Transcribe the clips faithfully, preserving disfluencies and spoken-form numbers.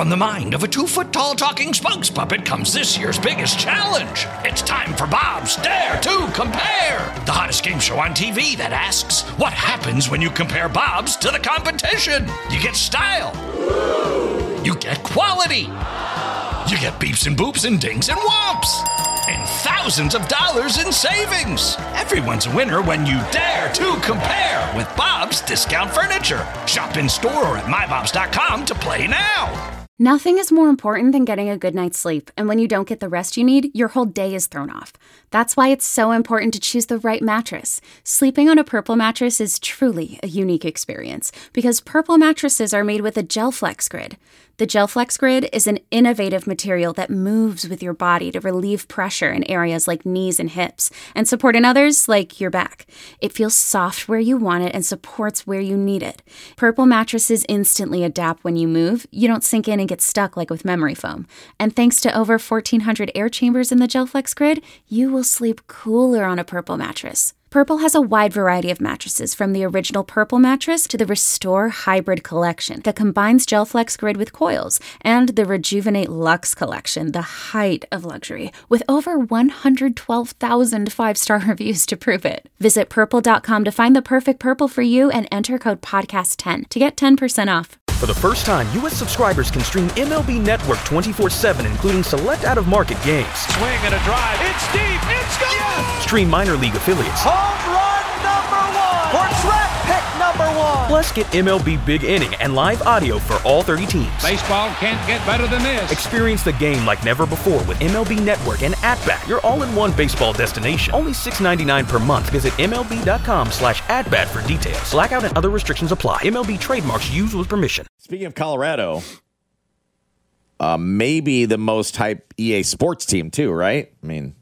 From the mind of a two-foot-tall talking spokes puppet comes this year's biggest challenge. It's time for Bob's Dare to Compare, the hottest game show on T V that asks, what happens when you compare Bob's to the competition? You get style. You get quality. You get beeps and boops and dings and whomps. And thousands of dollars in savings. Everyone's a winner when you dare to compare with Bob's Discount Furniture. Shop in store or at my bobs dot com to play now. Nothing is more important than getting a good night's sleep, and when you don't get the rest you need, your whole day is thrown off. That's why it's so important to choose the right mattress. Sleeping on a Purple mattress is truly a unique experience, because Purple mattresses are made with a GelFlex Grid. The GelFlex Grid is an innovative material that moves with your body to relieve pressure in areas like knees and hips, and support in others like your back. It feels soft where you want it and supports where you need it. Purple mattresses instantly adapt when you move. You don't sink in and get stuck like with memory foam. And thanks to over fourteen hundred air chambers in the GelFlex Grid, you will sleep cooler on a Purple mattress. Purple has a wide variety of mattresses, from the original Purple mattress to the Restore Hybrid collection that combines GelFlex Grid with coils, and the Rejuvenate Luxe collection, the height of luxury, with over one hundred twelve thousand five-star reviews to prove it. Visit purple dot com to find the perfect Purple for you and enter code podcast ten to get ten percent off. For the first time, U S subscribers can stream M L B Network twenty-four seven, including select out-of-market games. Swing and a drive. It's deep. It's gone. Yes! Stream minor league affiliates. Home run number one. Or draft pick number one. Plus, get M L B Big Inning and live audio for all thirty teams. Baseball can't get better than this. Experience the game like never before with M L B Network and At-Bat, your all-in-one baseball destination. Only six dollars and ninety-nine cents per month. Visit M L B dot com slash at-bat for details. Blackout and other restrictions apply. M L B trademarks used with permission. Speaking of Colorado, uh, maybe the most hype E A Sports team too, right? I mean,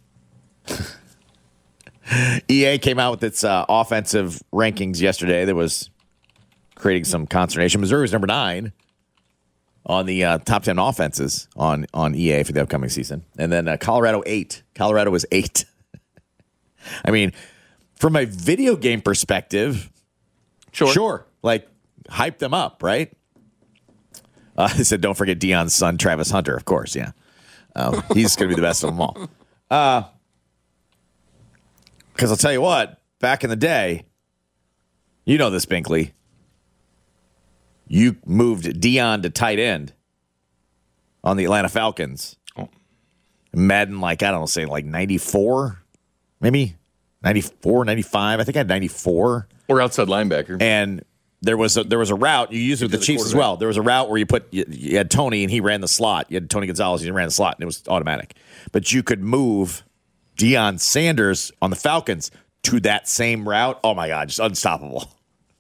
E A came out with its uh, offensive rankings yesterday. That was creating some consternation. Missouri was number nine on the uh, top ten offenses on, on E A for the upcoming season. And then uh, Colorado, eight. Colorado was eight. I mean, from a video game perspective, sure. Sure. Like, hype them up, right? Uh, I said, don't forget Deion's son, Travis Hunter, of course, yeah. Uh, he's going to be the best of them all. Uh, because I'll tell you what, back in the day, you know this, Binkley, you moved Deion to tight end on the Atlanta Falcons. Oh. Madden, like, I don't know, say like ninety-four, maybe? ninety-four, ninety-five. I think I had ninety-four. Or outside linebacker. And there was a, there was a route you used it with the, the Chiefs as well. There was a route where you put you, you had Tony and he ran the slot. You had Tony Gonzalez, he ran the slot, and it was automatic. But you could move Deion Sanders on the Falcons to that same route. Oh my God, just unstoppable.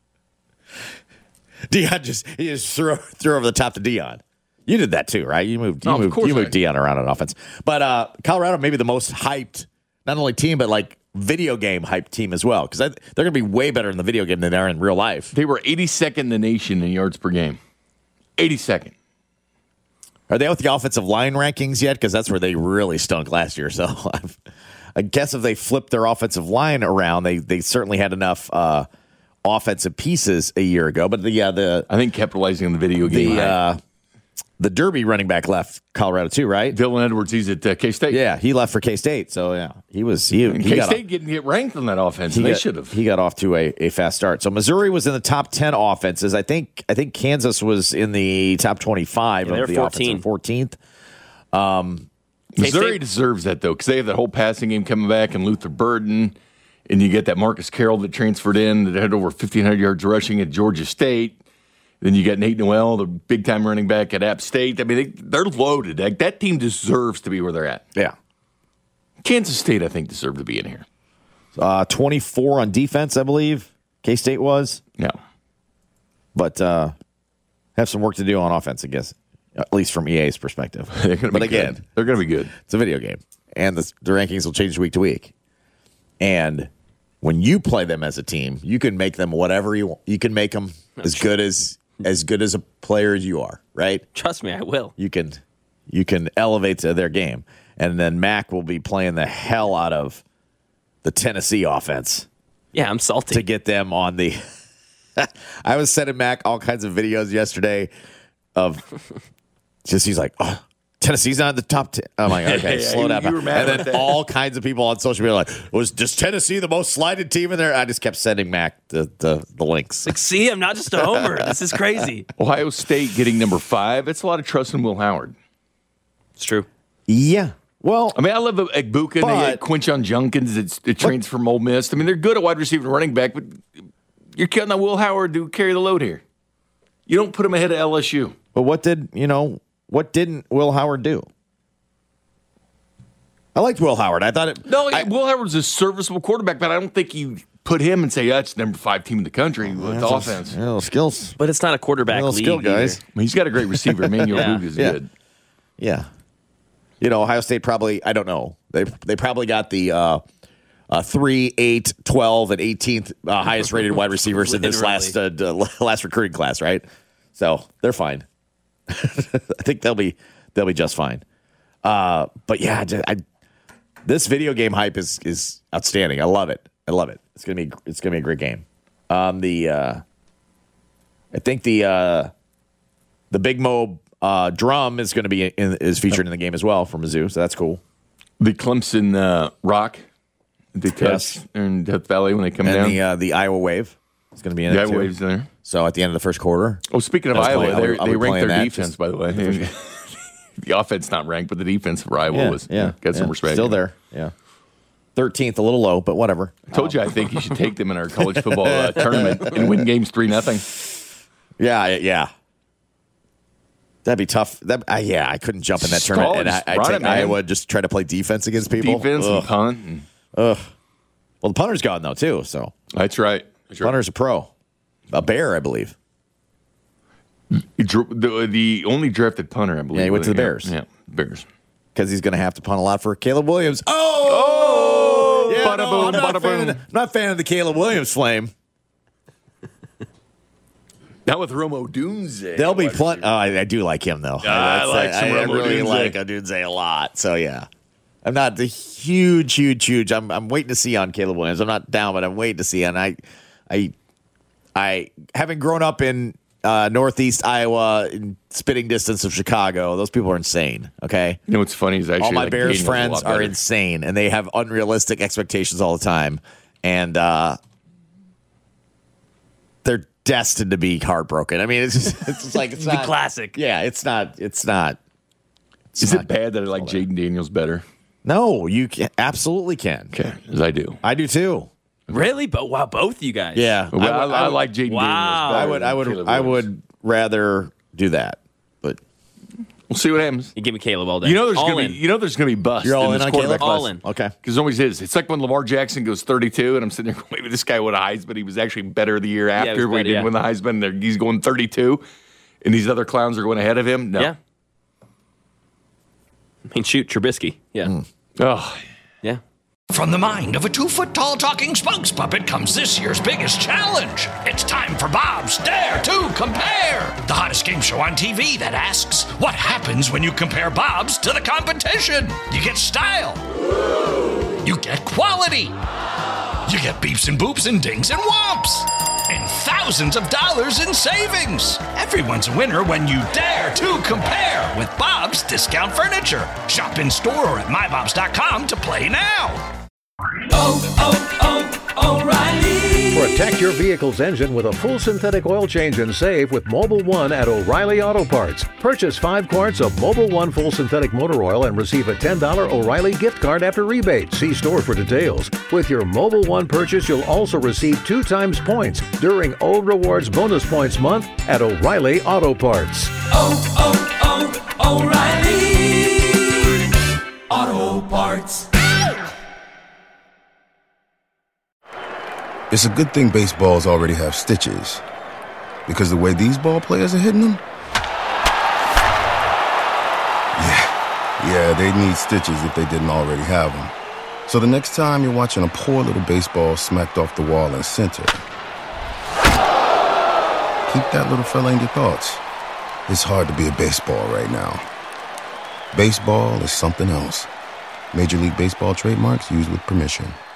Deion just he just threw threw over the top to Deion. You did that too, right? You moved you oh, moved you moved Deion around on offense. But uh, Colorado maybe the most hyped, not only team but like video game hype team as well, because they're going to be way better in the video game than they are in real life. They were eighty-second in the nation in yards per game. eighty-second. Are they out with the offensive line rankings yet? Because that's where they really stunk last year. So I guess if they flipped their offensive line around, they they certainly had enough uh, offensive pieces a year ago. But the uh, the I think capitalizing on the video game. The uh, the Derby running back left Colorado too, right? Dylan Edwards, he's at uh, K-State. Yeah, he left for K-State. So yeah, he was he. he K-State getting get ranked on that offense. He they got, should have. He got off to a, a fast start. So Missouri was in the top ten offenses. I think I think Kansas was in the top twenty-five yeah, of the offenses, fourteenth. Um, Missouri K-State deserves that though, because they have that whole passing game coming back, and Luther Burden, and you get that Marcus Carroll that transferred in that had over fifteen hundred yards rushing at Georgia State. Then you got Nate Noel, the big-time running back at App State. I mean, they, they're loaded. Like, that team deserves to be where they're at. Yeah. Kansas State, I think, deserved to be in here. Uh, twenty-four on defense, I believe. K-State was. No. But uh, have some work to do on offense, I guess, at least from E A's perspective. They're gonna but be again, good. They're going to be good. It's a video game, and the, the rankings will change week to week. And when you play them as a team, you can make them whatever you want. You can make them as good as as good as a player as you are, right? Trust me, I will. You can you can elevate to their game. And then Mac will be playing the hell out of the Tennessee offense. Yeah, I'm salty. To get them on the I was sending Mac all kinds of videos yesterday of just he's like, oh, Tennessee's not in the top ten. I'm like, okay, yeah, slow you, down. you were mad and about then that. all kinds of people on social media are like, was does Tennessee the most slighted team in there? I just kept sending Mac the the, the links. Like, see, I'm not just a homer. This is crazy. Ohio State getting number five. It's a lot of trust in Will Howard. It's true. Yeah. Well, I mean, I love Egbuka and they had Quinshon Junkins. It's, it trains from Ole Miss. I mean, they're good at wide receiver and running back, but you're counting on Will Howard to carry the load here. You don't put him ahead of L S U. But what did, you know, what didn't Will Howard do? I liked Will Howard. I thought it. No, I, Will Howard's a serviceable quarterback, but I don't think you put him and say, yeah, it's number five team in the country with yeah, offense. Yeah, little skills. But it's not a quarterback Little league, skill, guys. either. I mean, he's got a great receiver. Emmanuel Yeah. Luke is Yeah. good. Yeah. You know, Ohio State probably, I don't know. They they probably got the uh, uh, three, eight, twelve, and eighteenth uh, highest rated wide receivers in this last uh, d- last recruiting class, right? So they're fine. I think they'll be they'll be just fine. Uh, but yeah, I, this video game hype is is outstanding. I love it. I love it. It's gonna be it's gonna be a great game. Um, the uh, I think the uh, the Big Mo uh, drum is going to be in, is featured in the game as well for Mizzou, so that's cool. The Clemson uh, Rock, they touch Yes. in Death Valley when they come And down. the uh, the Iowa Wave is going to be in the it Iowa too. Waves there. So at the end of the first quarter. Oh, speaking of I was Iowa, playing- I'll they're- be- I'll they be ranked playing their that defense, just- by the way. The offense not ranked, but the defense for Iowa Yeah, was yeah, got some yeah. respect. Still there. Yeah. thirteenth, a little low, but whatever. I told you I think you should take them in our college football uh, tournament and win games three nothing. Yeah, yeah. That'd be tough. That, uh, yeah, I couldn't jump in that tournament. And I, Stall, I just take run it, man. Iowa just try to play defense against people. Defense Ugh. and punt. And, Ugh. Well, the punter's gone though too. So that's right. That's right. punter's a pro, a Bear, I believe. He drew- The, the only drafted punter, I believe. Yeah, he went to the Yeah, Bears. Yeah, Bears. Because he's going to have to punt a lot for Caleb Williams. Oh, Oh, yeah, bada no, boom, I'm not bada a fan of boom. the- I'm not a fan of the Caleb Williams flame. Not with Romo Dunze. They'll be wide plenty. receiver. Oh, I, I do like him though. I That's- like some I, I Romo really Dunze. like Odunze a lot. So yeah, I'm not the huge, huge, huge. I'm I'm waiting to see on Caleb Williams. I'm not down, but I'm waiting to see. And I, I, I having grown up in uh, Northeast Iowa, in spitting distance of Chicago, those people are insane. Okay. You know what's funny is actually All my like Bears Daniel's a friends lot are better. insane, and they have unrealistic expectations all the time, and uh, they're destined to be heartbroken. I mean, it's just, it's just like it's The not classic. Yeah, it's not. It's not. It's Is not it bad that I like Jaden Daniels better? No, you can, absolutely can. Okay, as I do. I do too. Really? But wow, both you guys. Yeah, Well, I, would- I, would- like Jaden Wow. Daniels. I better would. I than would. Caleb I Williams. would rather do that. But We'll see what happens. You give me Caleb all day. You know, there's all gonna in. be. You know, there's gonna be bust. You're all in in this on quarterback Caleb? All class. in. okay. Because it always is. It's like when Lamar Jackson goes thirty-two, and I'm sitting there going, maybe this guy would have Heisman, but he was actually better the year he after was when he better, didn't yeah. win the Heisman. And they're- he's going thirty-two, and these other clowns are going ahead of him. No. Yeah. I mean, shoot, Trubisky. Yeah. Oh, Yeah. From the mind of a two-foot-tall talking spokes puppet comes this year's biggest challenge. It's time for Bob's Dare to Compare, the hottest game show on T V that asks, what happens when you compare Bob's to the competition? You get style. You get quality. You get beeps and boops and dings and whomps. And thousands of dollars in savings. Everyone's a winner when you dare to compare with Bob's Discount Furniture. Shop in store or at my bobs dot com to play now. Protect your vehicle's engine with a full synthetic oil change and save with Mobile One at O'Reilly Auto Parts. Purchase five quarts of Mobile One full synthetic motor oil and receive a ten dollars O'Reilly gift card after rebate. See store for details. With your Mobile One purchase, you'll also receive two times points during O Rewards Bonus Points Month at O'Reilly Auto Parts. It's a good thing baseballs already have stitches. Because the way these ball players are hitting them? Yeah, yeah, they'd need stitches if they didn't already have them. So the next time you're watching a poor little baseball smacked off the wall in center, keep that little fella in your thoughts. It's hard to be a baseball right now. Baseball is something else. Major League Baseball trademarks used with permission.